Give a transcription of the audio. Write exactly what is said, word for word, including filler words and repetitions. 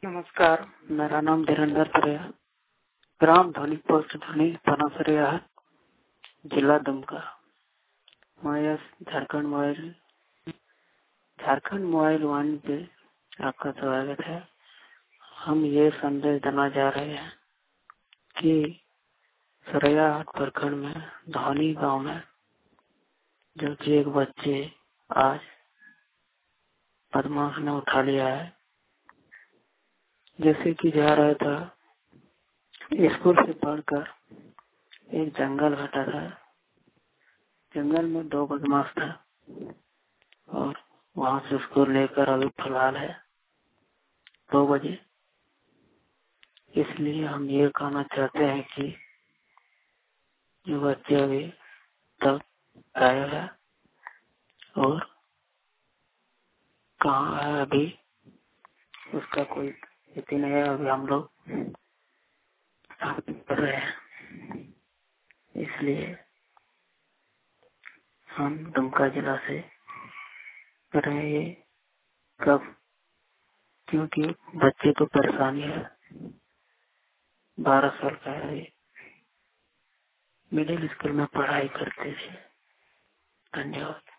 नमस्कार, मेरा नाम धीरेन्द्र त्रिया, ग्राम धोनी पोस्ट धोनी थाना सरिया, जिला दुमका। मैं झारखंड मोबाइल झारखंड मोबाइल वन पे आपका स्वागत है। हम ये संदेश देना जा रहे हैं कि सरिया प्रखंड में धोनी गांव में जो कि एक बच्चे आज बदमाश ने उठा लिया है। जैसे कि जा रहा था स्कूल से पढ़कर एक जंगल घटा था। जंगल में दो बदमाश था और वहां से उसको लेकर अभी फिलहाल है दो बजे। इसलिए हम ये कहना चाहते हैं कि ये बच्चे अभी तक गायब है और कहाँ है अभी उसका कोई स्थिति नहीं है। अभी हम लोग कर रहे हैं, इसलिए हम दुमका जिला से कर रहे हैं ये कब, क्योंकि बच्चे को परेशानी है। बारह साल का है, मिडिल स्कूल में पढ़ाई करते थे। धन्यवाद।